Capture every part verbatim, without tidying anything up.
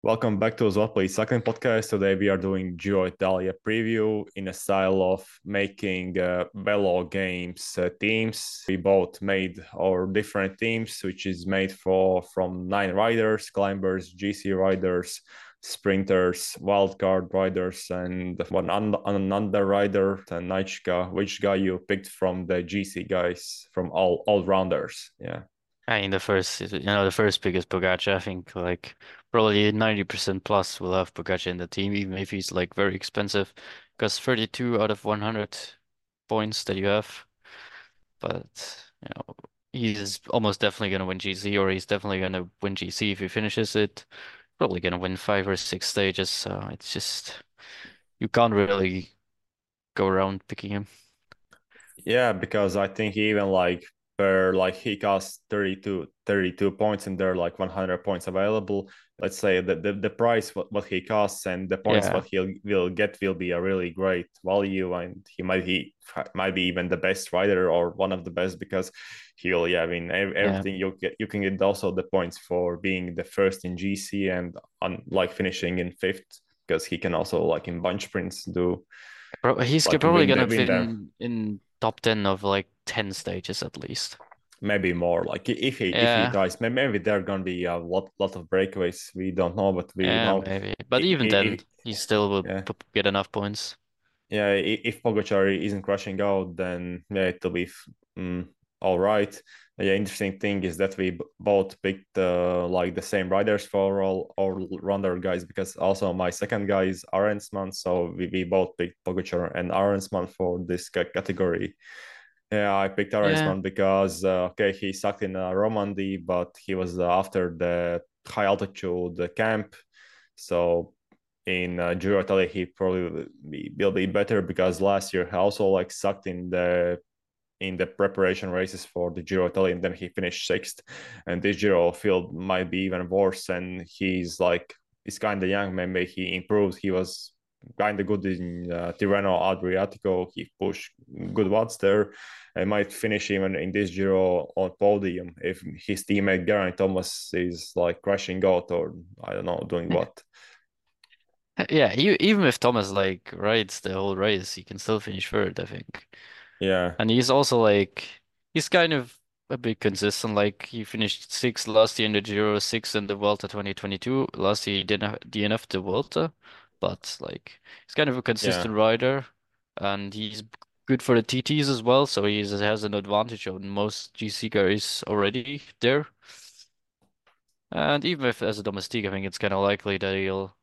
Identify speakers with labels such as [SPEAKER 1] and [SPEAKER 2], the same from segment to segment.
[SPEAKER 1] Welcome back to What Play Second podcast. Today we are doing Giro Italia preview in a style of making uh, Velo games uh, teams. We both made our different teams, which is made for from nine riders, climbers, G C riders, sprinters, wildcard riders, and one un- another rider, and Naichka. Which guy you picked from the G C guys, from all all rounders? Yeah.
[SPEAKER 2] I mean, the first, you know, the first pick is Pogacar. I think like probably ninety percent plus will have Pogacar in the team, even if he's like very expensive, because thirty-two out of one hundred points that you have. But, you know, he's almost definitely going to win G C, or he's definitely going to win G C if he finishes it. Probably going to win five or six stages. So it's just, you can't really go around picking him.
[SPEAKER 1] Yeah, because I think even like per like he costs thirty two thirty two points and there are like one hundred points available. Let's say that the, the price what, what he costs and the points
[SPEAKER 2] Yeah.
[SPEAKER 1] what he'll will get will be a really great value, and he might he might be even the best rider or one of the best because he'll yeah I mean ev-
[SPEAKER 2] Yeah.
[SPEAKER 1] everything you get you can get also the points for being the first in G C and on like finishing in fifth because he can also like in bunch sprints do
[SPEAKER 2] Bro, he's
[SPEAKER 1] like
[SPEAKER 2] probably
[SPEAKER 1] win
[SPEAKER 2] going
[SPEAKER 1] the
[SPEAKER 2] to
[SPEAKER 1] win there.
[SPEAKER 2] win in top ten of like ten stages at least.
[SPEAKER 1] Maybe more like if he if he
[SPEAKER 2] Yeah.
[SPEAKER 1] tries, maybe there are gonna be a lot lot of breakaways. We don't know, but we
[SPEAKER 2] Yeah,
[SPEAKER 1] know
[SPEAKER 2] maybe. But even then,
[SPEAKER 1] if,
[SPEAKER 2] he still will
[SPEAKER 1] yeah
[SPEAKER 2] p get enough points.
[SPEAKER 1] yeah if Pogacar isn't crashing out, then yeah it'll be mm, all right. Yeah, interesting thing is that we both picked uh, like the same riders for all all runner guys because also my second guy is Arensman, so we, we both picked Pogacar and Arensman for this category. Yeah, I picked
[SPEAKER 2] Yeah.
[SPEAKER 1] Arensman because uh, okay, he sucked in uh, Romandy, but he was uh, after the high altitude uh, camp. So in uh, Giro Italia, he probably will be, will be better because last year he also like sucked in the in the preparation races for the Giro Italia, and then he finished sixth. And this Giro field might be even worse. And he's like he's kind of young. Maybe he improves. He was kind of good in uh, Tirreno Adriatico. He pushed good watts there. I might finish even in this Giro on podium if his teammate Geraint Thomas is like crashing out or I don't know doing what.
[SPEAKER 2] Yeah, e even if Thomas like rides the whole race, he can still finish third, I think.
[SPEAKER 1] Yeah,
[SPEAKER 2] And he's also like he's kind of a bit consistent. Like he finished sixth last year in the Giro, sixth in the Vuelta twenty twenty-two. Last year he didn't have D N F the Vuelta, but like he's kind of a
[SPEAKER 1] yeah.
[SPEAKER 2] consistent rider, and he's good for the T Ts as well. So he has an advantage on most G C guys already there. And even if as a domestique, I think it's kind of likely that he'll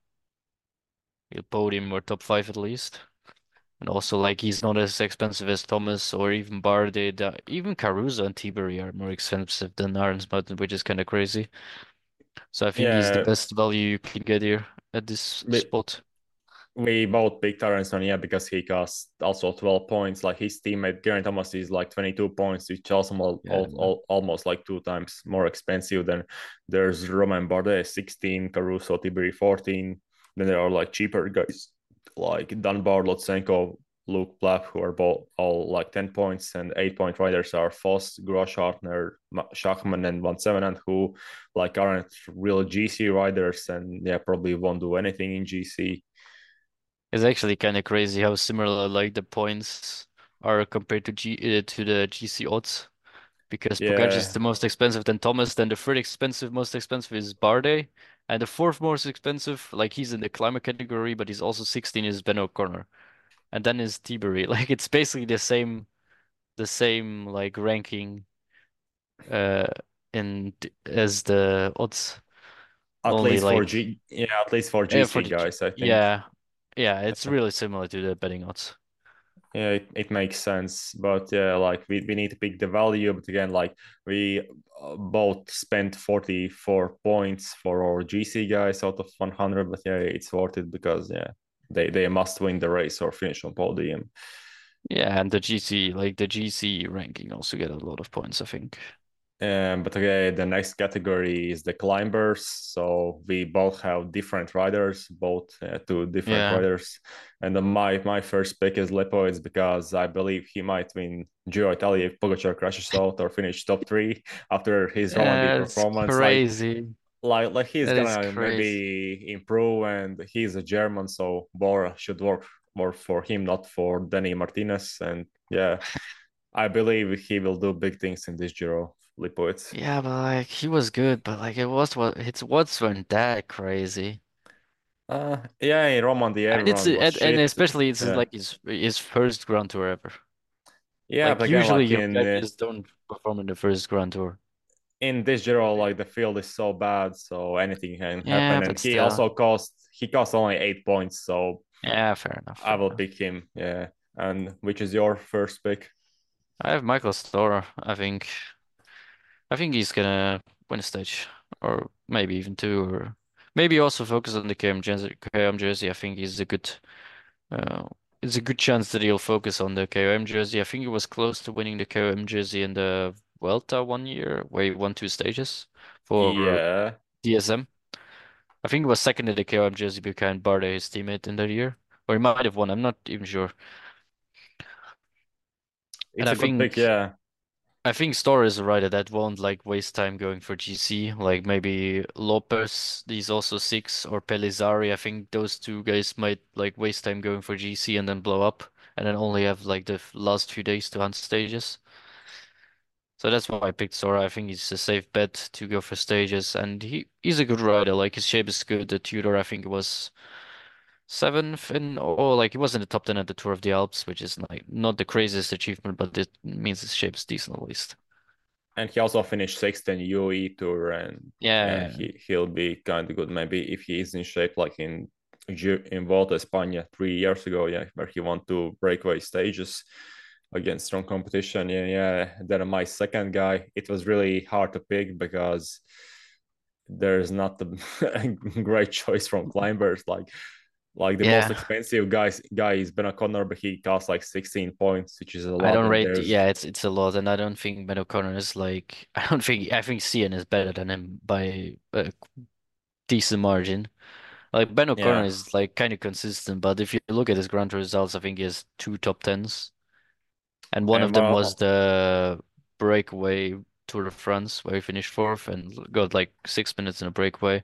[SPEAKER 2] he'll podium or top five at least. And also, like, he's not as expensive as Thomas or even Bardet. Uh, even Caruso and Tiberi are more expensive than Aaron's Mountain, which is kind of crazy. So I think he's the
[SPEAKER 1] Yeah,
[SPEAKER 2] best value you can get here at this
[SPEAKER 1] we,
[SPEAKER 2] spot.
[SPEAKER 1] we both picked Aronson, yeah, because he cost also twelve points. Like his teammate Geraint Thomas is like twenty-two points, which also all,
[SPEAKER 2] Yeah.
[SPEAKER 1] all, all, almost like two times more expensive than there's Romain Bardet sixteen, Caruso, Tiberi fourteen. Then there are like cheaper guys like Dunbar, Lotsenko, Luke Plapp, who are both all like ten points, and eight point riders are Foss, Grosshartner, Schachman, and Van Sevenant, who like aren't real G C riders and yeah, probably won't do anything in G C.
[SPEAKER 2] It's actually kind of crazy how similar like the points are compared to G uh, to the G C odds. Because Pogacar is
[SPEAKER 1] Yeah,
[SPEAKER 2] the most expensive, then Thomas, then the third expensive, most expensive is Bardet, and the fourth most expensive, like he's in the climate category, but he's also sixteen is Ben O'Connor, and then is Tiberi. Like it's basically the same, the same like ranking, uh, in as the odds,
[SPEAKER 1] at
[SPEAKER 2] only
[SPEAKER 1] least for
[SPEAKER 2] like
[SPEAKER 1] G, yeah, at least for
[SPEAKER 2] yeah for
[SPEAKER 1] G C
[SPEAKER 2] the G-
[SPEAKER 1] guys, I think.
[SPEAKER 2] yeah, yeah, it's really similar to the betting odds.
[SPEAKER 1] Yeah, it, it makes sense, but yeah, like we, we need to pick the value. But again, like we uh, both spent forty-four points for our G C guys out of one hundred, but yeah, it's worth it because yeah, they they must win the race or finish on podium.
[SPEAKER 2] Yeah, and the G C, like the G C ranking also get a lot of points, I think.
[SPEAKER 1] Um, but okay, the next category is the climbers. So we both have different riders, both uh, two different
[SPEAKER 2] Yeah.
[SPEAKER 1] riders. And the, my my first pick is Lepoids because I believe he might win Giro Italia if Pogacar crashes out or finish top three after his Romandy
[SPEAKER 2] Yeah, it's
[SPEAKER 1] performance. Like
[SPEAKER 2] crazy.
[SPEAKER 1] like like he's
[SPEAKER 2] That is
[SPEAKER 1] gonna
[SPEAKER 2] crazy.
[SPEAKER 1] maybe improve, and he's a German, so Bora should work more for him, not for Danny Martinez. And yeah, I believe he will do big things in this Giro, Lipowitz.
[SPEAKER 2] Yeah, but like he was good, but like it was what it's what's weren't that crazy.
[SPEAKER 1] Uh, yeah, in Romandy,
[SPEAKER 2] And it's
[SPEAKER 1] everyone was
[SPEAKER 2] and, and
[SPEAKER 1] shit.
[SPEAKER 2] especially it's
[SPEAKER 1] Yeah,
[SPEAKER 2] like his his first Grand Tour ever.
[SPEAKER 1] yeah,
[SPEAKER 2] Like
[SPEAKER 1] but again,
[SPEAKER 2] usually
[SPEAKER 1] like
[SPEAKER 2] your
[SPEAKER 1] in uh,
[SPEAKER 2] champions don't perform in the first Grand Tour.
[SPEAKER 1] in this Giro, like the field is so bad, so anything can
[SPEAKER 2] Yeah,
[SPEAKER 1] happen.
[SPEAKER 2] but
[SPEAKER 1] And he
[SPEAKER 2] still.
[SPEAKER 1] also cost he cost only eight points, so
[SPEAKER 2] Yeah, fair enough,
[SPEAKER 1] I
[SPEAKER 2] fair
[SPEAKER 1] will
[SPEAKER 2] enough.
[SPEAKER 1] pick him. Yeah, and which is your first pick?
[SPEAKER 2] I have Michael Storer. I think I think he's gonna win a stage, or maybe even two, or maybe also focus on the K M jersey. K M jersey. I think he's a good. Uh, it's a good chance that he'll focus on the K O M jersey. I think he was close to winning the K O M jersey in the Vuelta one year, where he won two stages for
[SPEAKER 1] Yeah,
[SPEAKER 2] D S M. I think he was second in the K O M jersey behind Bardet, his teammate in that year, or he might have won. I'm not even sure. And
[SPEAKER 1] it's
[SPEAKER 2] I
[SPEAKER 1] a good pick.
[SPEAKER 2] think
[SPEAKER 1] Yeah,
[SPEAKER 2] I think Store is a rider that won't like waste time going for G C. Like maybe Lopez, he's also six, or Pellizzari. I think those two guys might like waste time going for G C and then blow up, and then only have like the f- last few days to hunt stages. So that's why I picked Sora. I think he's a safe bet to go for stages, and he he's a good rider. Like his shape is good. The Tudor, I think, was seventh in, or like he was in the top ten at the Tour of the Alps, which is like not the craziest achievement, but it means his shape is decent at least.
[SPEAKER 1] and he also finished sixth in U A E Tour, and yeah,
[SPEAKER 2] Yeah,
[SPEAKER 1] he he'll be kind of good maybe if he is in shape like in in Volta España three years ago. Yeah, where he won two breakaway stages against strong competition. Yeah, yeah. Then my second guy, it was really hard to pick because there's not a great choice from climbers. Like like the most
[SPEAKER 2] yeah.
[SPEAKER 1] expensive guys guy is Ben O'Connor, but he costs like sixteen points, which is a
[SPEAKER 2] I
[SPEAKER 1] lot.
[SPEAKER 2] don't
[SPEAKER 1] And
[SPEAKER 2] rate.
[SPEAKER 1] there's
[SPEAKER 2] Yeah, it's it's a lot, and I don't think Ben O'Connor is like. I don't think. I think Cian is better than him by a decent margin. Like Ben O'Connor
[SPEAKER 1] yeah,
[SPEAKER 2] is like kind of consistent, but if you look at his Grand Tour results, I think he has two top tens, and one
[SPEAKER 1] and
[SPEAKER 2] of them
[SPEAKER 1] well,
[SPEAKER 2] was the breakaway Tour de France where he finished fourth and got like six minutes in a breakaway.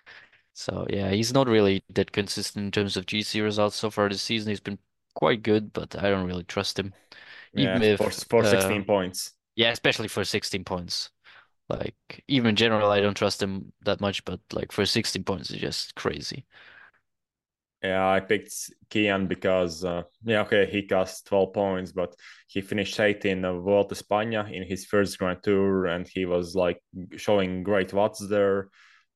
[SPEAKER 2] So yeah, he's not really that consistent in terms of G C results so far this season. He's been quite good, but I don't really trust him.
[SPEAKER 1] yeah,
[SPEAKER 2] Even
[SPEAKER 1] for
[SPEAKER 2] if
[SPEAKER 1] for
[SPEAKER 2] uh
[SPEAKER 1] sixteen points.
[SPEAKER 2] yeah, especially for sixteen points. Like even in general, I don't trust him that much, but like for sixteen points, it's just crazy.
[SPEAKER 1] Yeah, I picked Kian because uh, yeah, okay, he cost twelve points, but he finished eighth in uh, Vuelta España in his first Grand Tour, and he was like showing great watts there.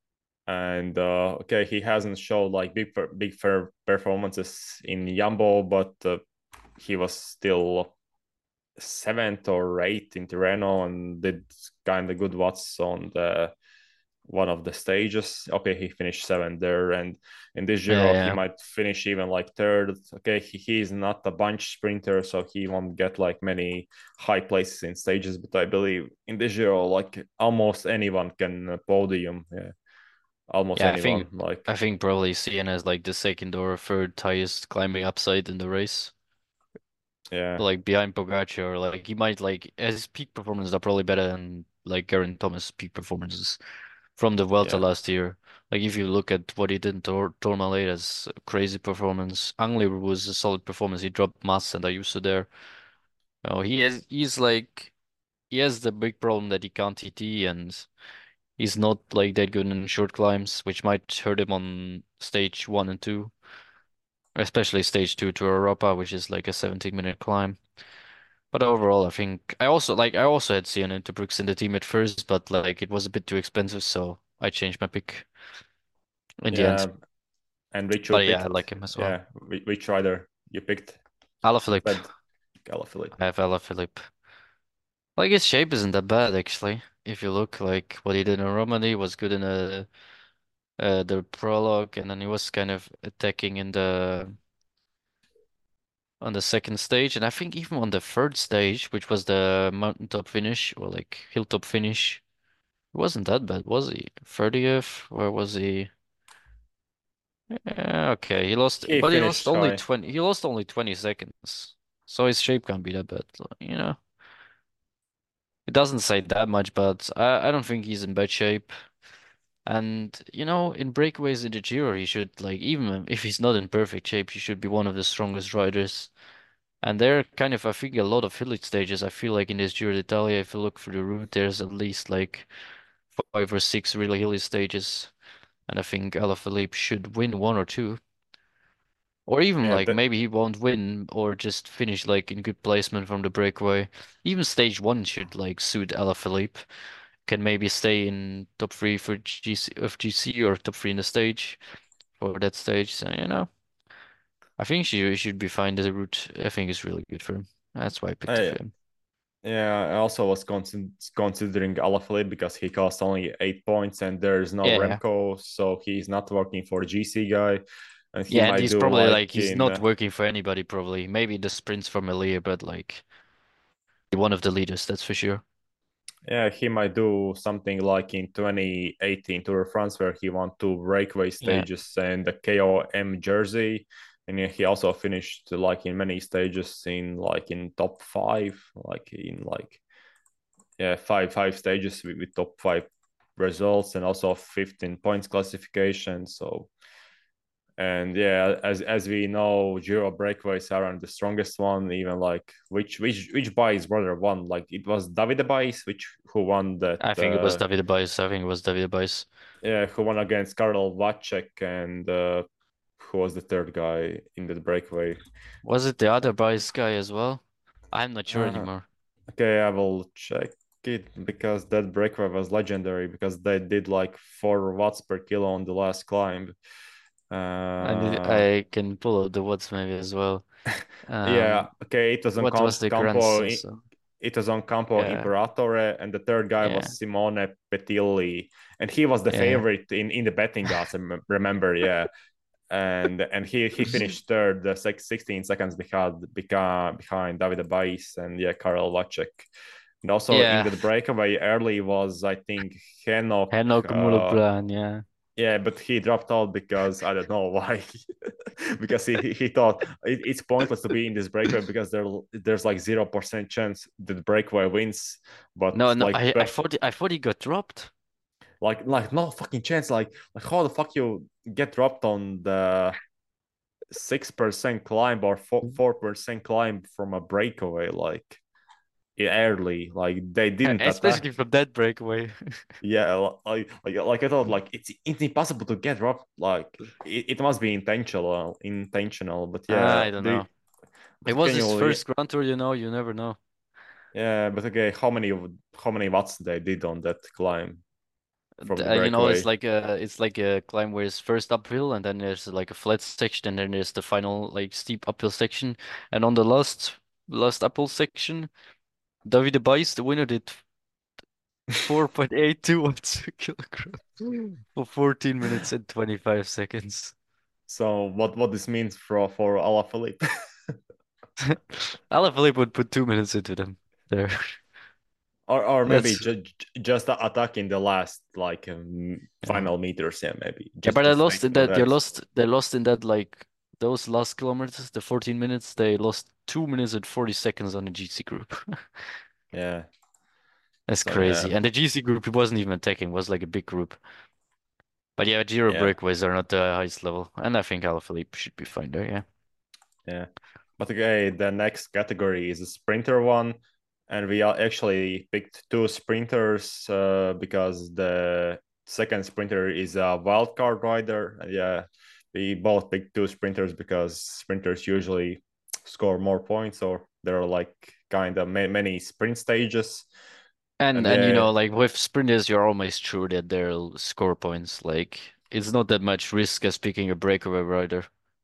[SPEAKER 1] And uh, okay, he hasn't showed like big big fair performances in Yambo, but uh, he was still seventh or eighth in Tirreno and did kind of good watts on the one of the stages. Okay, he finished seventh there, and in this
[SPEAKER 2] Yeah,
[SPEAKER 1] Giro he
[SPEAKER 2] yeah,
[SPEAKER 1] might finish even like third. Okay, he, he is not a bunch sprinter, so he won't get like many high places in stages. But I believe in this Giro, like almost anyone can podium. Yeah, almost
[SPEAKER 2] yeah. I think
[SPEAKER 1] anyone. Like
[SPEAKER 2] I think probably Cian has like the second or third highest climbing upside in the race.
[SPEAKER 1] yeah,
[SPEAKER 2] Like behind Pogacar, or like he might like his peak performances are probably better than like Geraint Thomas' peak performances from the Vuelta
[SPEAKER 1] yeah,
[SPEAKER 2] last year. Like if you look at what he did in Tor Tourmalet, that's a crazy performance. Angli was a solid performance. He dropped Mas and Ayuso there. Oh, he has he's like he has the big problem that he can't T T and he's not like that good in short climbs, which might hurt him on stage one and two, especially stage two to Europa, which is like a seventeen minute climb. But overall, I think I also like I also had Cian Interbrooks in the team at first, but like it was a bit too expensive, so I changed my pick in the end.
[SPEAKER 1] yeah. And which you
[SPEAKER 2] But yeah, I
[SPEAKER 1] picked?
[SPEAKER 2] like him as well.
[SPEAKER 1] Yeah, which rider you picked? You
[SPEAKER 2] Alaphilippe.
[SPEAKER 1] said Alaphilippe.
[SPEAKER 2] I have Alaphilippe. Like his shape isn't that bad actually. If you look like what he did in Romandie was good in a uh, the prologue, and then he was kind of attacking in the on the second stage, and I think even on the third stage, which was the mountaintop finish or like hilltop finish, it wasn't that bad, was he? thirtieth? Where was he? Yeah, okay, he lost,
[SPEAKER 1] He
[SPEAKER 2] but he lost
[SPEAKER 1] finished
[SPEAKER 2] only
[SPEAKER 1] high.
[SPEAKER 2] twenty. He lost only twenty seconds, so his shape can't be that bad. You know, it doesn't say that much, but I I don't think he's in bad shape. And you know, in breakaways in the Giro, he should like even if he's not in perfect shape, he should be one of the strongest riders. And there are kind of I think a lot of hilly stages. I feel like in this Giro d'Italia, if you look for the route, there's at least like five or six really hilly stages. And I think Alaphilippe should win one or two. Or even
[SPEAKER 1] Yeah,
[SPEAKER 2] like
[SPEAKER 1] that,
[SPEAKER 2] maybe he won't win or just finish like in good placement from the breakaway. Even stage one should like suit Alaphilippe. Can maybe stay in top three for G C of G C or top three in the stage for that stage. So, you know, I think she should be fine. The route I think is really good for him. That's why I picked
[SPEAKER 1] I,
[SPEAKER 2] him.
[SPEAKER 1] yeah, I also was con- considering Alaphilippe because he cost only eight points and there's no
[SPEAKER 2] Yeah.
[SPEAKER 1] Remco, so he's not working for a G C guy, and he
[SPEAKER 2] Yeah, and
[SPEAKER 1] might
[SPEAKER 2] he's
[SPEAKER 1] do
[SPEAKER 2] probably
[SPEAKER 1] like
[SPEAKER 2] like he's
[SPEAKER 1] in
[SPEAKER 2] not
[SPEAKER 1] uh,
[SPEAKER 2] working for anybody probably. Maybe the sprints from Elia, but like one of the leaders, that's for sure.
[SPEAKER 1] yeah, he might do something like in twenty eighteen Tour de France where he won two breakaway
[SPEAKER 2] Yeah.
[SPEAKER 1] stages and the K O M jersey. And yeah, he also finished like in many stages in like in top five, like in like yeah, five five stages with, with top five results and also fifteen points classification. So and yeah, as as we know, Giro breakaways aren't the strongest one. Even like which which which Baez brother won? Like it was Davide Baez, which who won that?
[SPEAKER 2] I think it was
[SPEAKER 1] Uh,
[SPEAKER 2] David Bice. I think it was David Bice.
[SPEAKER 1] yeah, who won against Karel Vacek and uh, who was the third guy in the breakaway?
[SPEAKER 2] Was it the other Bice guy as well? I'm not sure
[SPEAKER 1] Uh,
[SPEAKER 2] anymore.
[SPEAKER 1] okay, I will check it because that breakaway was legendary because they did like four watts per kilo on the last climb.
[SPEAKER 2] And
[SPEAKER 1] Uh,
[SPEAKER 2] I can pull up the what's maybe as well.
[SPEAKER 1] yeah,
[SPEAKER 2] Um,
[SPEAKER 1] okay, it was on
[SPEAKER 2] what was
[SPEAKER 1] Camp-
[SPEAKER 2] the
[SPEAKER 1] Campo.
[SPEAKER 2] grandson? So
[SPEAKER 1] It was on Campo
[SPEAKER 2] yeah,
[SPEAKER 1] Imperatore, and the third guy
[SPEAKER 2] yeah,
[SPEAKER 1] was Simone Petilli, and he was the
[SPEAKER 2] yeah.
[SPEAKER 1] favorite in, in the betting odds. I rem- remember, yeah, and and he he finished third, the six, sixteen seconds behind behind behind David Baez and yeah, Karel Vacek. And also in
[SPEAKER 2] Yeah,
[SPEAKER 1] the breakaway early was I think Henok.
[SPEAKER 2] Henok
[SPEAKER 1] Uh,
[SPEAKER 2] Muluglan, yeah.
[SPEAKER 1] yeah, but he dropped out because I don't know why. because he, he he thought it, it's pointless to be in this breakaway because there there's like zero percent chance that the breakaway wins. But
[SPEAKER 2] No, no,
[SPEAKER 1] like
[SPEAKER 2] I I
[SPEAKER 1] but
[SPEAKER 2] thought I thought he got dropped.
[SPEAKER 1] like like no fucking chance. Like like how the fuck you get dropped on the six percent climb or four percent climb from a breakaway like early? Like they didn't
[SPEAKER 2] Especially
[SPEAKER 1] attack.
[SPEAKER 2] from that breakaway.
[SPEAKER 1] Yeah, like like like I thought, like it's it's impossible to get robbed. Like it, it must be intentional, intentional. But yeah,
[SPEAKER 2] I don't
[SPEAKER 1] the
[SPEAKER 2] know. It
[SPEAKER 1] but
[SPEAKER 2] was
[SPEAKER 1] can
[SPEAKER 2] his
[SPEAKER 1] you? Yeah,
[SPEAKER 2] first Grand Tour, you know, you never know.
[SPEAKER 1] yeah, but okay, how many how many watts they did on that climb from the
[SPEAKER 2] Uh, you know, it's
[SPEAKER 1] breakaway?
[SPEAKER 2] like a it's like a climb where it's first uphill and then there's like a flat section and then there's the final like steep uphill section. And on the last last uphill section, Davide Baez, the winner, did four point eight two watts per kilogram for fourteen minutes and twenty-five seconds.
[SPEAKER 1] So what what this means for for Alaphilippe?
[SPEAKER 2] Alaphilippe would put two minutes into them there.
[SPEAKER 1] or or maybe
[SPEAKER 2] That's
[SPEAKER 1] just just attacking the last like um,
[SPEAKER 2] yeah.
[SPEAKER 1] final meters. Yeah, maybe
[SPEAKER 2] Yeah,
[SPEAKER 1] just
[SPEAKER 2] but I
[SPEAKER 1] just
[SPEAKER 2] lost
[SPEAKER 1] wait
[SPEAKER 2] in
[SPEAKER 1] for
[SPEAKER 2] that. They
[SPEAKER 1] that.
[SPEAKER 2] lost. They lost in that like those last kilometers, the fourteen minutes. They lost two minutes and forty seconds on the G C group.
[SPEAKER 1] Yeah.
[SPEAKER 2] That's
[SPEAKER 1] So yeah,
[SPEAKER 2] crazy. And the G C group, it wasn't even attacking. It was like a big group. But yeah, Giro
[SPEAKER 1] yeah.
[SPEAKER 2] breakaways are not the highest level, and I think Alaphilippe should be fine there. Yeah.
[SPEAKER 1] Yeah. But okay, the next category is a sprinter one. And we are actually picked two sprinters uh, because the second sprinter is a wild card rider. And yeah, we both picked two sprinters because sprinters usually score more points or there are like kind of ma- many sprint stages.
[SPEAKER 2] And
[SPEAKER 1] And
[SPEAKER 2] and you
[SPEAKER 1] yeah,
[SPEAKER 2] know, like with sprinters, you're almost sure that they'll score points. Like it's not that much risk as picking a breakaway rider.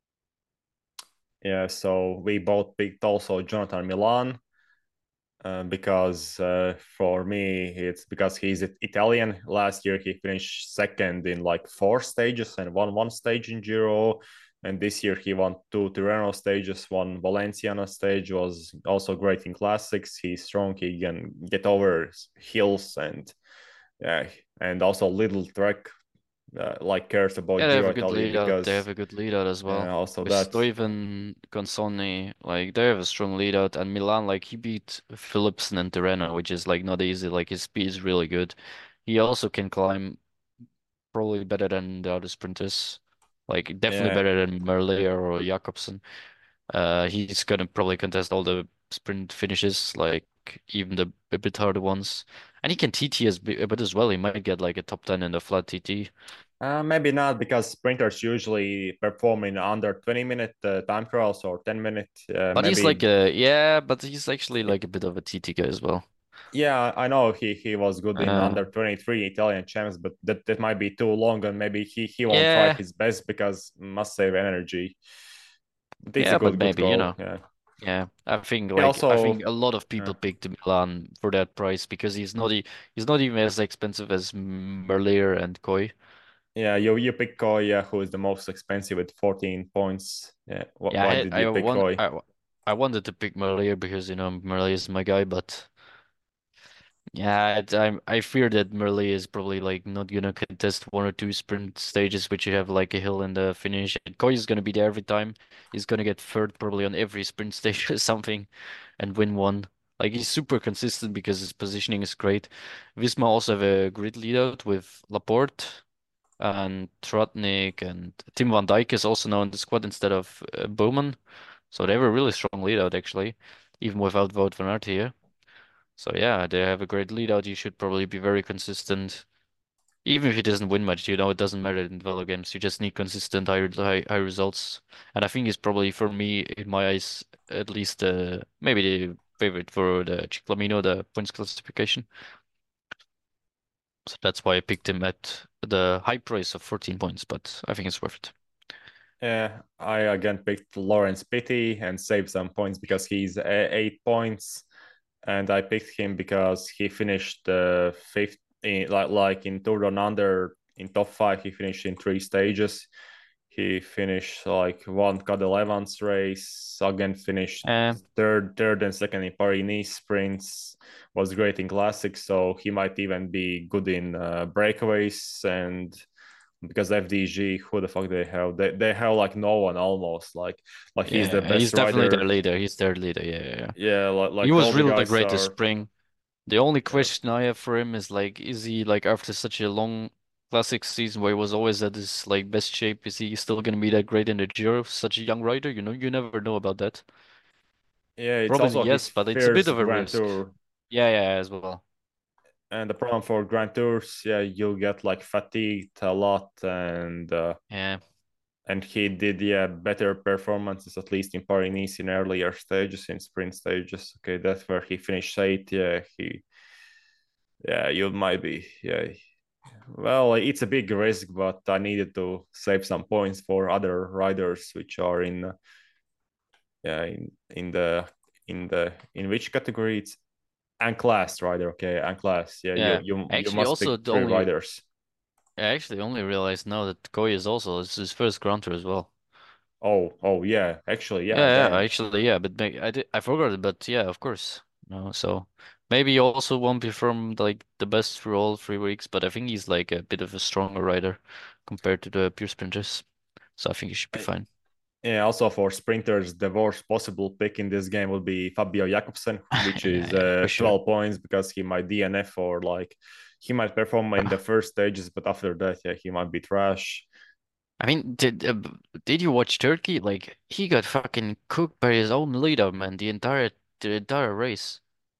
[SPEAKER 1] yeah, so we both picked also Jonathan Milan. Uh, because uh, for me, it's because he's Italian. Last year, he finished second in like four stages and won one stage in Giro. And this year, he won two Tirreno stages. One Valenciana stage was also great in classics. He's strong. He can get over hills and yeah, and also little track. Uh, like cares about
[SPEAKER 2] Yeah, they have
[SPEAKER 1] Giro
[SPEAKER 2] a good
[SPEAKER 1] Italy
[SPEAKER 2] lead out. They
[SPEAKER 1] because
[SPEAKER 2] have a good lead out as
[SPEAKER 1] uh,
[SPEAKER 2] well.
[SPEAKER 1] also
[SPEAKER 2] With
[SPEAKER 1] that
[SPEAKER 2] Stuyven, Consonni, like they have a strong lead out, and Milan, like he beat Philipsen and Tirreno, which is like not easy. Like his speed is really good. He also can climb probably better than the other sprinters. Like definitely
[SPEAKER 1] Yeah.
[SPEAKER 2] better than Merlier or Jakobsen. Uh, he's gonna probably contest all the sprint finishes, like even the a bit harder ones. And he can T T as bi- a bit as well. He might get like a top ten in the flat T T.
[SPEAKER 1] Uh, maybe not because sprinters usually perform in under twenty minute uh, time trials or ten minute. Uh,
[SPEAKER 2] But he's like
[SPEAKER 1] maybe,
[SPEAKER 2] a yeah, but he's actually like a bit of a T T guy as well.
[SPEAKER 1] yeah, I know he, he was good in
[SPEAKER 2] Uh,
[SPEAKER 1] under twenty-three Italian champs, but that, that might be too long and maybe he, he won't try
[SPEAKER 2] yeah,
[SPEAKER 1] his best because must save energy. But it's a
[SPEAKER 2] yeah, but
[SPEAKER 1] good, good
[SPEAKER 2] maybe, you
[SPEAKER 1] call.
[SPEAKER 2] know.
[SPEAKER 1] Yeah.
[SPEAKER 2] Yeah, I think
[SPEAKER 1] He
[SPEAKER 2] like I think
[SPEAKER 1] also,
[SPEAKER 2] a lot of
[SPEAKER 1] uh,
[SPEAKER 2] people picked Milan for that price because he's not e he's not even as expensive as Merlier and Koi.
[SPEAKER 1] yeah, you, you pick Koya, who is the most expensive with fourteen points. Yeah. Wh-
[SPEAKER 2] Yeah,
[SPEAKER 1] Why
[SPEAKER 2] I
[SPEAKER 1] did you
[SPEAKER 2] I
[SPEAKER 1] pick
[SPEAKER 2] want
[SPEAKER 1] Koi?
[SPEAKER 2] I, I wanted to pick Merlier because you know Merlier is my guy, but yeah, it, I I fear that Merlier is probably like not gonna contest one or two sprint stages which you have like a hill in the finish. And Koi is gonna be there every time. He's gonna get third probably on every sprint stage or something and win one. Like he's super consistent because his positioning is great. Visma also have a grid lead out with Laporte and Trotnik, and Tim van Dijk is also now in the squad instead of uh, Bowman. So they have a really strong lead out actually, even without Wout van Aert here. So yeah, they have a great lead out. He should probably be very consistent. Even if he doesn't win much, you know, it doesn't matter in Velo games. You just need consistent high, high, high results. And I think he's probably, for me, in my eyes, at least uh, maybe the favorite for the Ciclamino, the points classification. So that's why I picked him at the high price of fourteen points, but I think it's worth it.
[SPEAKER 1] Yeah, I again picked Lawrence Pitty and saved some points because he's uh, eight points, and I picked him because he finished uh, fifth in, like like in Tour Down Under in top five. He finished in three stages. He finished like one Cadel Evans race. Again, finished
[SPEAKER 2] Um,
[SPEAKER 1] third, third and second in Paris-Nice sprints. Was great in classics, so he might even be good in uh, breakaways and because F D G, who the fuck they have? They they have like no one almost. Like like he's the
[SPEAKER 2] yeah,
[SPEAKER 1] best
[SPEAKER 2] he's definitely their
[SPEAKER 1] rider.
[SPEAKER 2] leader. He's their leader. Yeah, yeah, yeah.
[SPEAKER 1] Yeah, like,
[SPEAKER 2] He
[SPEAKER 1] like
[SPEAKER 2] was
[SPEAKER 1] all the
[SPEAKER 2] really
[SPEAKER 1] guys
[SPEAKER 2] great this
[SPEAKER 1] are.
[SPEAKER 2] spring. The only
[SPEAKER 1] Yeah,
[SPEAKER 2] question I have for him is like, is he like after such a long classic season where he was always at his like best shape, is he still gonna be that great in the Giro? Such a young rider, you know, you never know about that.
[SPEAKER 1] yeah. It's
[SPEAKER 2] Probably
[SPEAKER 1] also his
[SPEAKER 2] yes, but it's a bit of
[SPEAKER 1] first
[SPEAKER 2] a
[SPEAKER 1] Grand
[SPEAKER 2] risk.
[SPEAKER 1] Tour,
[SPEAKER 2] Yeah, yeah, as well.
[SPEAKER 1] and the problem for Grand Tours, yeah, you'll get like fatigued a lot, and uh,
[SPEAKER 2] Yeah,
[SPEAKER 1] and he did yeah better performances at least in Paris-Nice in earlier stages, in sprint stages. Okay, that's where he finished eighth. Yeah, he yeah you might be yeah. Well, it's a big risk, but I needed to save some points for other riders which are in uh, yeah in in the in the in which category it's and class rider. Okay, and class. Yeah, you
[SPEAKER 2] yeah.
[SPEAKER 1] you you
[SPEAKER 2] Actually,
[SPEAKER 1] must
[SPEAKER 2] also
[SPEAKER 1] pick
[SPEAKER 2] the
[SPEAKER 1] three
[SPEAKER 2] only
[SPEAKER 1] riders.
[SPEAKER 2] I actually only realized now that Koi is also it's his first Grand Tour as well.
[SPEAKER 1] Oh oh yeah, actually yeah.
[SPEAKER 2] Yeah, yeah,
[SPEAKER 1] Damn.
[SPEAKER 2] actually, yeah, but may- I did, I forgot it, but yeah, of course. No, so maybe he also won't be from like the best through all three weeks, but I think he's like a bit of a stronger rider compared to the pure sprinters. So I think he should be
[SPEAKER 1] I,
[SPEAKER 2] fine.
[SPEAKER 1] yeah. Also for sprinters, the worst possible pick in this game would be Fabio Jakobsen, which
[SPEAKER 2] Yeah,
[SPEAKER 1] is
[SPEAKER 2] yeah,
[SPEAKER 1] uh,
[SPEAKER 2] for sure.
[SPEAKER 1] twelve points because he might D N F or like he might perform in the first stages, but after that, yeah, he might be trash.
[SPEAKER 2] I mean, did uh, b- did you watch Turkey? Like he got fucking cooked by his own leader, man, the entire the entire race.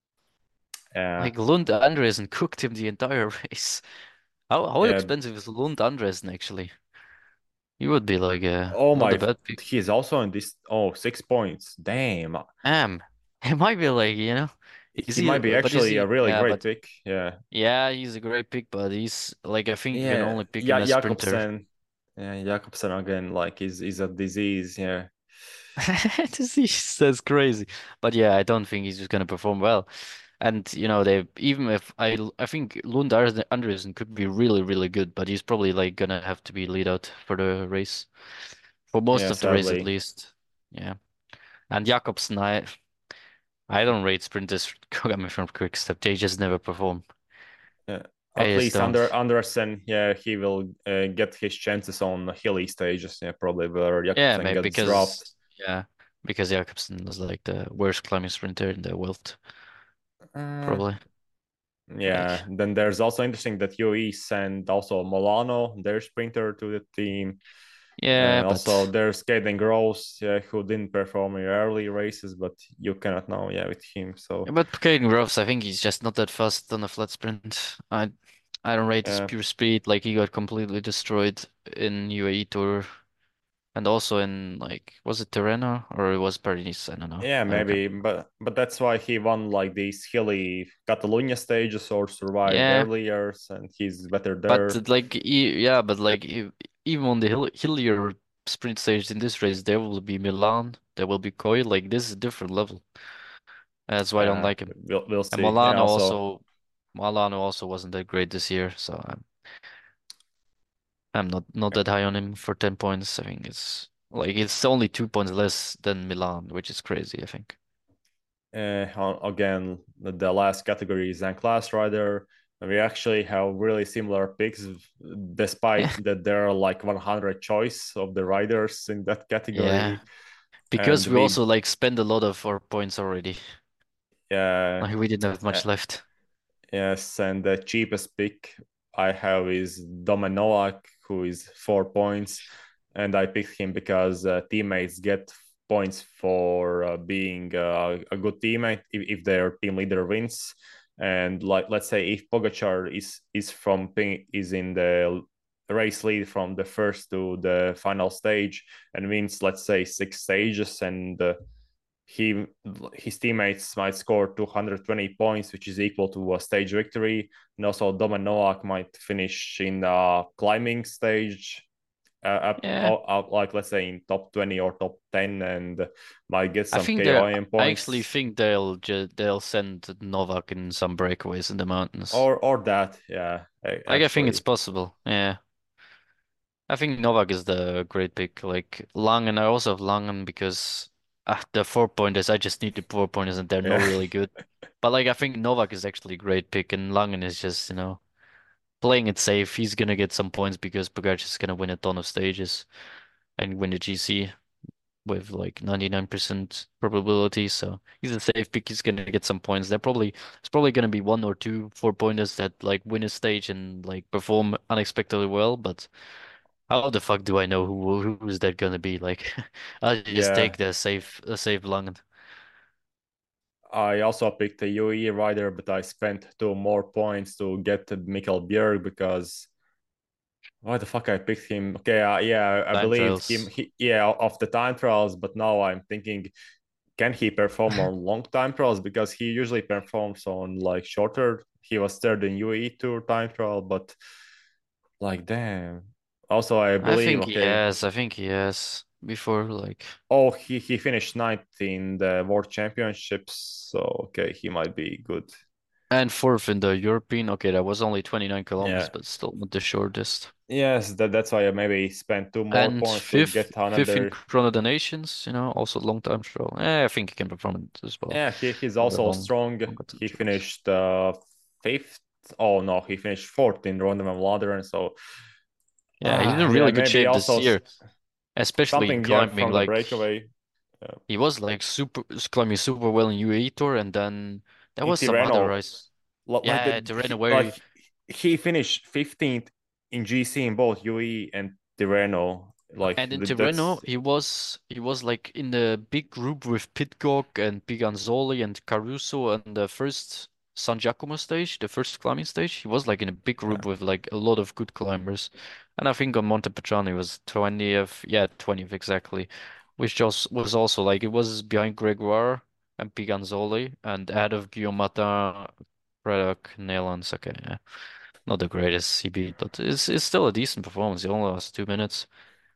[SPEAKER 1] Uh,
[SPEAKER 2] Like Lund Andresen cooked him the entire race. How how
[SPEAKER 1] yeah.
[SPEAKER 2] expensive is Lund Andresen actually? He would be like uh
[SPEAKER 1] Oh
[SPEAKER 2] not a
[SPEAKER 1] my,
[SPEAKER 2] bad pick.
[SPEAKER 1] he's also in this. Oh, six points. Damn.
[SPEAKER 2] Damn. It might be like, you know, is
[SPEAKER 1] He
[SPEAKER 2] he,
[SPEAKER 1] might be
[SPEAKER 2] but is
[SPEAKER 1] actually a
[SPEAKER 2] he,
[SPEAKER 1] really
[SPEAKER 2] yeah,
[SPEAKER 1] great
[SPEAKER 2] but
[SPEAKER 1] pick. Yeah.
[SPEAKER 2] yeah, he's a great pick, but he's like, I think you can
[SPEAKER 1] Yeah.
[SPEAKER 2] only pick him
[SPEAKER 1] Ja-
[SPEAKER 2] as sprinter.
[SPEAKER 1] Jakobsen. Yeah, Jakobsen again, like is is a disease. Yeah.
[SPEAKER 2] Disease, that's crazy. But yeah, I don't think he's just gonna perform well. And you know, they even if I I think Lund Ars- Andersen could be really, really good, but he's probably like gonna have to be lead out for the race. For most
[SPEAKER 1] Yeah,
[SPEAKER 2] of the race at
[SPEAKER 1] sadly.
[SPEAKER 2] least. Yeah. And Jakobsen, I I don't rate sprinters coming from Quickstep. They just never perform.
[SPEAKER 1] Yeah.
[SPEAKER 2] I
[SPEAKER 1] At
[SPEAKER 2] just
[SPEAKER 1] least
[SPEAKER 2] don't.
[SPEAKER 1] under Andersen, yeah, he will uh, get his chances on hilly stages. Yeah, probably where
[SPEAKER 2] Yeah,
[SPEAKER 1] Jakobsen
[SPEAKER 2] maybe
[SPEAKER 1] gets dropped.
[SPEAKER 2] because yeah, because Jakobsen was like the worst climbing sprinter in the world,
[SPEAKER 1] Uh,
[SPEAKER 2] probably. Like,
[SPEAKER 1] Yeah, then there's also interesting that U A E sent also Molano, their sprinter, to the team.
[SPEAKER 2] yeah,
[SPEAKER 1] And also
[SPEAKER 2] but
[SPEAKER 1] there's Caden Gross, yeah, who didn't perform in early races, but you cannot know, yeah, with him. So
[SPEAKER 2] but Caden Groves, I think he's just not that fast on a flat sprint. I I don't rate his
[SPEAKER 1] yeah,
[SPEAKER 2] pure speed. Like he got completely destroyed in U A E Tour and also in like was it Tirreno or it was Paris? I don't know.
[SPEAKER 1] yeah,
[SPEAKER 2] I don't
[SPEAKER 1] maybe,
[SPEAKER 2] remember.
[SPEAKER 1] but but that's why he won like these hilly Catalunya stages or survived
[SPEAKER 2] Yeah,
[SPEAKER 1] earlier, and he's better there.
[SPEAKER 2] but like e- yeah, but like e- even on the hill hillier sprint stage in this race, there will be Milan, there will be Coy. Like this is a different level. That's why I don't
[SPEAKER 1] Yeah,
[SPEAKER 2] like him.
[SPEAKER 1] we'll we'll
[SPEAKER 2] And
[SPEAKER 1] see. Yeah,
[SPEAKER 2] Milano
[SPEAKER 1] also,
[SPEAKER 2] also, Milano also wasn't that great this year, so I'm I'm not not that high on him for ten points. I think it's like it's only two points less than Milan, which is crazy, I think.
[SPEAKER 1] uh, on- again, the the last category is and class rider. We actually have really similar picks, despite
[SPEAKER 2] Yeah,
[SPEAKER 1] that there are like one hundred choice of the riders in that
[SPEAKER 2] yeah.
[SPEAKER 1] category.
[SPEAKER 2] Because
[SPEAKER 1] And
[SPEAKER 2] we
[SPEAKER 1] we,
[SPEAKER 2] also like spend a lot of our points already.
[SPEAKER 1] uh,
[SPEAKER 2] Like we didn't have
[SPEAKER 1] uh,
[SPEAKER 2] much left.
[SPEAKER 1] yes, and the cheapest pick I have is Domen Novak, who is four points, and I picked him because uh, teammates get points for uh, being uh, a good teammate if, if their team leader wins. And like, let's say if Pogacar is is from is in the race lead from the first to the final stage and wins, let's say six stages, and uh, he his teammates might score two hundred twenty points, which is equal to a stage victory. And also Domen Novak might finish in a climbing stage, uh, up,
[SPEAKER 2] Yeah.
[SPEAKER 1] up, up, like let's say in top twenty or top ten, and might get
[SPEAKER 2] I
[SPEAKER 1] some
[SPEAKER 2] think they
[SPEAKER 1] KOM
[SPEAKER 2] I actually
[SPEAKER 1] points,
[SPEAKER 2] think they'll ju they'll send Novak in some breakaways in the mountains.
[SPEAKER 1] or or that. Yeah,
[SPEAKER 2] Like I think it's
[SPEAKER 1] actually,
[SPEAKER 2] possible. Yeah. I think Novak is the great pick. Like Langen, I also have Langen because uh, the four pointers, I just need the four pointers and they're not
[SPEAKER 1] yeah,
[SPEAKER 2] really good. But like I think Novak is actually a great pick and Langen is just, you know, playing it safe. He's gonna get some points because Pogacar is gonna win a ton of stages and win the G C with like ninety-nine percent probability. So he's a safe pick. He's gonna get some points. They're probably it's probably gonna be one or two four pointers that like win a stage and like perform unexpectedly well, but how the fuck do I know who who is that gonna be? Like, I'll just
[SPEAKER 1] yeah.
[SPEAKER 2] take the safe the safe Langen.
[SPEAKER 1] I also picked a U E rider, but I spent two more points to get Mikkel Bjerg because why the fuck I picked him? Okay, uh, yeah, I
[SPEAKER 2] Time
[SPEAKER 1] believed him.
[SPEAKER 2] trials.
[SPEAKER 1] He, yeah, of the time trials, but now I'm thinking, can he perform on long time trials? Because he usually performs on like shorter. He was third in U A E Tour time trial, but like, damn. Also, I
[SPEAKER 2] I
[SPEAKER 1] believe,
[SPEAKER 2] think he
[SPEAKER 1] okay.
[SPEAKER 2] has. I think he has before like
[SPEAKER 1] Oh, he he finished ninth in the World Championships, so okay, he might be good.
[SPEAKER 2] and fourth in the European. Okay, that was only twenty-nine kilometers,
[SPEAKER 1] Yeah.
[SPEAKER 2] but still not the shortest.
[SPEAKER 1] Yes, that, that's why I maybe spent two more
[SPEAKER 2] And
[SPEAKER 1] points to
[SPEAKER 2] fifth
[SPEAKER 1] get
[SPEAKER 2] fifth in
[SPEAKER 1] another.
[SPEAKER 2] Chrono the Nations, you know, also long time trial. Eh, I think he can perform it as well
[SPEAKER 1] Yeah, he, he's
[SPEAKER 2] on the
[SPEAKER 1] also
[SPEAKER 2] long
[SPEAKER 1] strong.
[SPEAKER 2] longer time
[SPEAKER 1] He
[SPEAKER 2] trials.
[SPEAKER 1] finished uh, fifth. Oh no, he finished fourth in Ronde van Vlaanderen. So,
[SPEAKER 2] Yeah, he's
[SPEAKER 1] ah,
[SPEAKER 2] in
[SPEAKER 1] yeah,
[SPEAKER 2] really good
[SPEAKER 1] maybe
[SPEAKER 2] shape
[SPEAKER 1] also
[SPEAKER 2] this
[SPEAKER 1] s-
[SPEAKER 2] year, especially in
[SPEAKER 1] something, yeah,
[SPEAKER 2] climbing.
[SPEAKER 1] from the
[SPEAKER 2] Like
[SPEAKER 1] breakaway. Uh,
[SPEAKER 2] he was like super climbing super well in U A E Tour, and then there
[SPEAKER 1] in
[SPEAKER 2] was some other
[SPEAKER 1] Tirreno,
[SPEAKER 2] race.
[SPEAKER 1] like
[SPEAKER 2] Yeah,
[SPEAKER 1] the,
[SPEAKER 2] Tirreno
[SPEAKER 1] he,
[SPEAKER 2] where he,
[SPEAKER 1] like he finished fifteenth in G C in both U A E and Tirreno. Like
[SPEAKER 2] and in
[SPEAKER 1] th-
[SPEAKER 2] Tirreno
[SPEAKER 1] that's
[SPEAKER 2] he was he was like in the big group with Pidcock and Piganzoli and Caruso on the first San Giacomo stage, the first climbing stage. He was like in a big
[SPEAKER 1] uh,
[SPEAKER 2] group with like a lot of good climbers, and I think on Montepulciano he was twentieth, yeah, twentieth exactly, which just was also like it was behind Gregoire and Piganzoli and ahead of Guillaume Martin, Craddock, Neylands. Okay, yeah. Not the greatest C B, but it's it's still a decent performance. He only lost two minutes.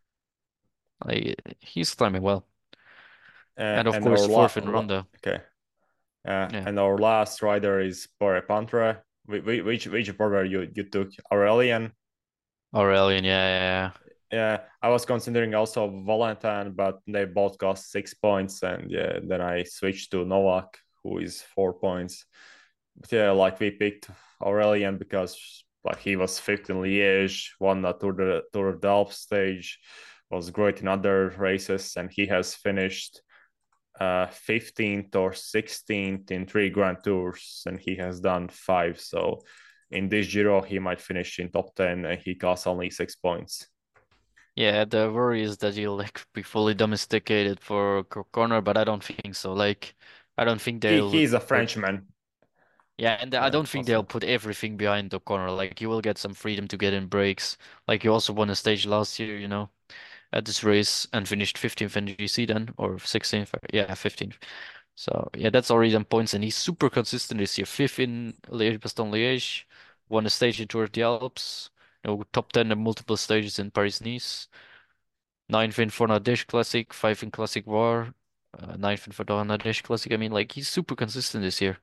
[SPEAKER 2] Like he's climbing well,
[SPEAKER 1] uh,
[SPEAKER 2] and of
[SPEAKER 1] and
[SPEAKER 2] course
[SPEAKER 1] our la,
[SPEAKER 2] fourth in
[SPEAKER 1] la
[SPEAKER 2] Ronda.
[SPEAKER 1] okay. Uh,
[SPEAKER 2] Yeah,
[SPEAKER 1] and our last rider is Pore Pantra. Whi- whi- Which which border you you took? Aurelian.
[SPEAKER 2] Aurelian. Yeah, yeah,
[SPEAKER 1] Yeah, I was considering also Valentin, but they both cost six points, and yeah, then I switched to Novak, who is four points. But yeah, like we picked Aurelian because like he was fifth in Liège, won the Tour de Tour of the Alps stage, was great in other races, and he has finished uh, fifteenth or sixteenth in three Grand Tours, and he has done five. So in this Giro, he might finish in top ten, and he costs only six points.
[SPEAKER 2] Yeah, the worry is that he'll like be fully domesticated for co- corner, but I don't think so. Like, I don't think
[SPEAKER 1] He
[SPEAKER 2] they'll
[SPEAKER 1] he's a
[SPEAKER 2] put.
[SPEAKER 1] Frenchman.
[SPEAKER 2] Yeah, and I
[SPEAKER 1] Yeah,
[SPEAKER 2] don't think they'll
[SPEAKER 1] also.
[SPEAKER 2] put everything behind the corner. Like, you will get some freedom to get in breaks. Like, you also won a stage last year, you know, at this race and finished fifteenth in G C then, or sixteenth. Yeah, fifteenth. So yeah, that's already some points, and he's super consistent this year. Fifth in Liège-Bastogne-Liège, won a stage in Tour of the Alps, you know, top ten in multiple stages in Paris-Nice, ninth in for Ardèche Classic, five in Classic War, uh, ninth in for the Ardèche Classic. I mean, like he's super consistent this year.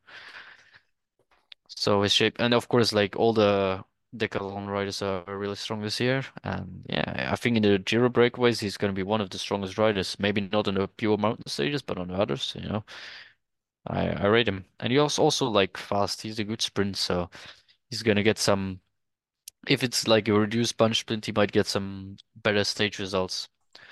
[SPEAKER 2] So his shape, and of course, like all the Decathlon riders are really strong this year. And yeah, I think in the Giro breakaways, he's going to be one of the strongest riders. Maybe not on the pure mountain stages, but on the others, you know. I I rate him, and he also also like fast. He's a good sprint, so he's gonna get some. If it's like a reduced bunch sprint, he might get some better stage results.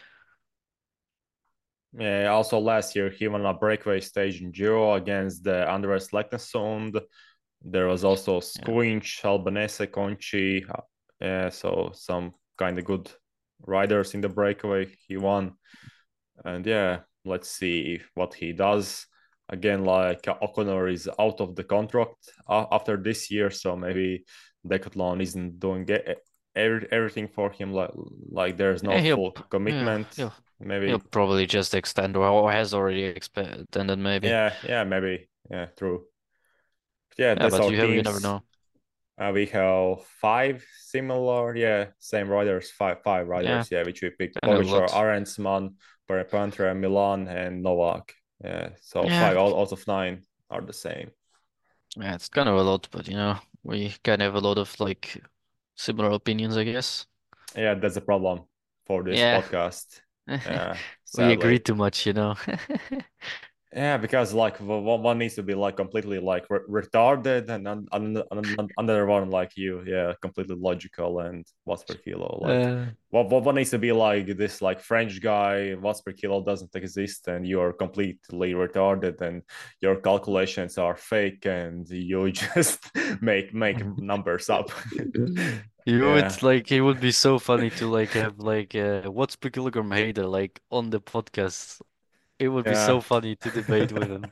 [SPEAKER 1] Yeah, also last year he won a breakaway stage in Giro against the Andres Leknesund. There was also
[SPEAKER 2] Yeah,
[SPEAKER 1] Squinch, Albanese, Conchi. Uh, yeah, so some kind of good riders in the breakaway. He won. And yeah, let's see what he does. Again, like uh, O'Connor is out of the contract uh, after this year, so maybe Decathlon isn't doing it, every, everything for him. Like, like there's no
[SPEAKER 2] yeah, he'll
[SPEAKER 1] full
[SPEAKER 2] yeah
[SPEAKER 1] commitment.
[SPEAKER 2] he'll he'll
[SPEAKER 1] Maybe,
[SPEAKER 2] probably just extend or, or has already extended maybe.
[SPEAKER 1] yeah, yeah, maybe, yeah, true. Yeah,
[SPEAKER 2] Yeah,
[SPEAKER 1] that's
[SPEAKER 2] but
[SPEAKER 1] our
[SPEAKER 2] you have you never
[SPEAKER 1] teams.
[SPEAKER 2] know.
[SPEAKER 1] Uh, we have five similar, yeah, same riders, five five
[SPEAKER 2] Yeah,
[SPEAKER 1] riders, yeah, which we picked:
[SPEAKER 2] kind of a
[SPEAKER 1] Pogacar,
[SPEAKER 2] lot.
[SPEAKER 1] Arendsman, Pantra, Milan, and Novak. Yeah, so
[SPEAKER 2] Yeah,
[SPEAKER 1] five out, out of nine are the same.
[SPEAKER 2] yeah, it's kind of a lot, but you know, we kind of have a lot of like similar opinions, I guess.
[SPEAKER 1] Yeah, that's the problem for this
[SPEAKER 2] Yeah,
[SPEAKER 1] podcast. Yeah,
[SPEAKER 2] we agree
[SPEAKER 1] sadly.
[SPEAKER 2] too much, you know.
[SPEAKER 1] Yeah, because like one one needs to be like completely like re- retarded, and an- an- an- another one like you, yeah, completely logical and watts per kilo. Like
[SPEAKER 2] Uh,
[SPEAKER 1] what what one needs to be like this like French guy, watts per kilo doesn't exist, and you are completely retarded, and your calculations are fake, and you just make make numbers up.
[SPEAKER 2] You know,
[SPEAKER 1] Yeah,
[SPEAKER 2] it's like it would be so funny to like have like uh, what's per kilogram hater like on the podcast. It would be
[SPEAKER 1] yeah.
[SPEAKER 2] so funny to debate with him.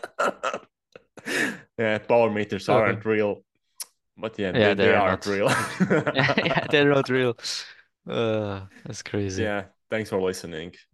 [SPEAKER 1] Yeah, power meters
[SPEAKER 2] Uh,
[SPEAKER 1] aren't real, but yeah, they,
[SPEAKER 2] yeah,
[SPEAKER 1] they
[SPEAKER 2] they're
[SPEAKER 1] aren't
[SPEAKER 2] not.
[SPEAKER 1] real.
[SPEAKER 2] Yeah, they're not real. Uh, that's crazy.
[SPEAKER 1] Yeah, thanks for listening.